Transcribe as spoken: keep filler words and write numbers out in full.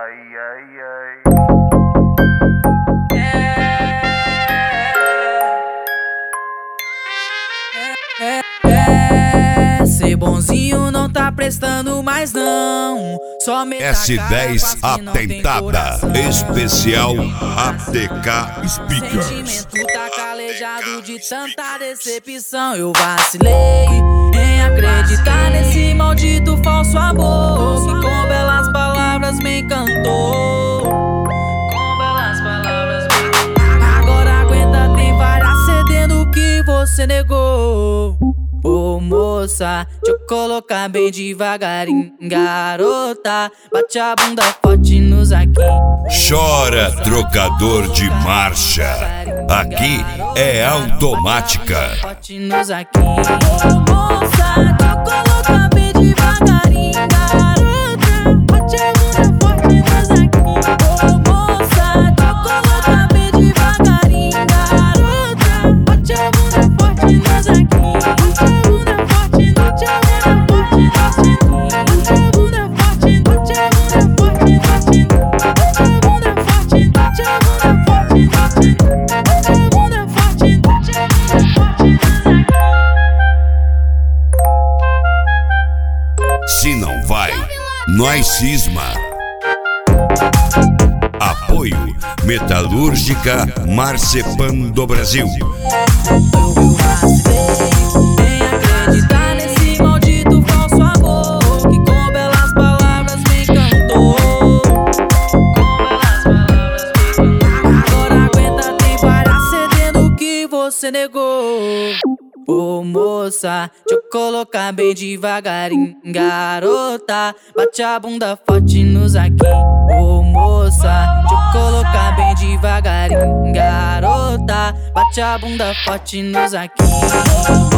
ai, ai, ai. É, é, é, ser bonzinho não tá prestando mais não. Só S dez Atentada, especial A T K Speakers. Sentimento tá calejado de tanta decepção. Eu vacilei em acreditar nesse maldito falso amor que com belas palavras me encantou. Com belas palavras me encantou. Agora aguenta, tem várias cedendo que você negou. Ô oh, moça, deixa eu colocar bem devagarinho. Garota, bate a bunda forte nos aqui. Chora, trocador de marcha. Aqui é automática. Forte nos aqui. Ô oh, moça, deixa eu colocar bem devagarinho. Garota, bate a bunda forte nos aqui. Ô oh, moça, deixa eu colocar bem devagarinho. Garota, bate a bunda forte nos aqui. Se não vai, nós cisma. Apoio Metalúrgica Marcepan do Brasil. Eu vacilei em acreditar nesse maldito falso amor que com belas palavras me encantou. Com belas palavras me encantou. Agora aguenta, tem várias cedendo que você negou. Ô oh, moça, deixa eu colocar bem devagarinho. Garota, bate a bunda forte nos aqui. Ô oh, moça, deixa eu colocar bem devagarinho. Garota, bate a bunda forte nos aqui.